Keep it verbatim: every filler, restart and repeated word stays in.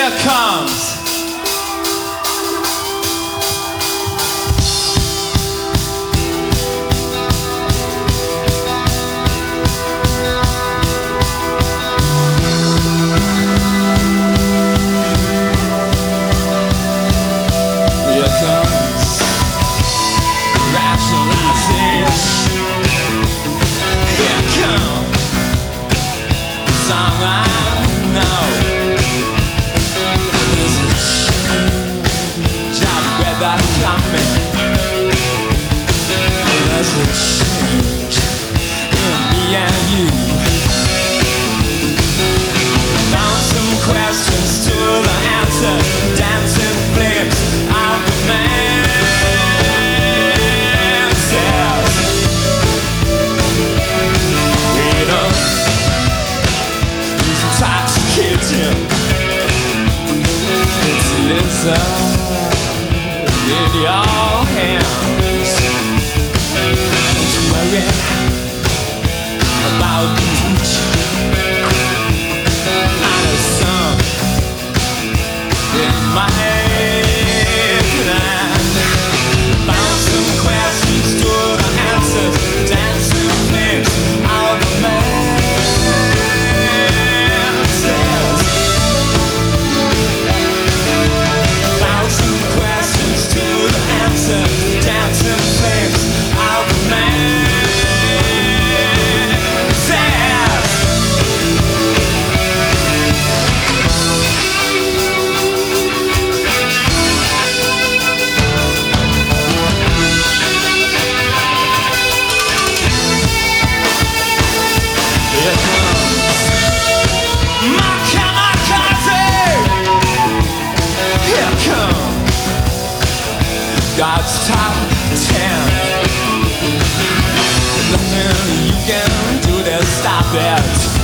Here comes Here comes rationalizing. Here comes the song I know. There's a job weather coming. There's a change in me and you. Found some questions to the answer. Dancing flames of the masses. Freedom is intoxicating. It's listen in your hands. Don't you worry about the future. Not a song in my plan. Found some questions to the answers. Dancing flames of the masses. Found some questions to the answers. Dancing flames of the masses. Here comes my kamikaze. Here comes God's top ten. Nothing you can do to stop it.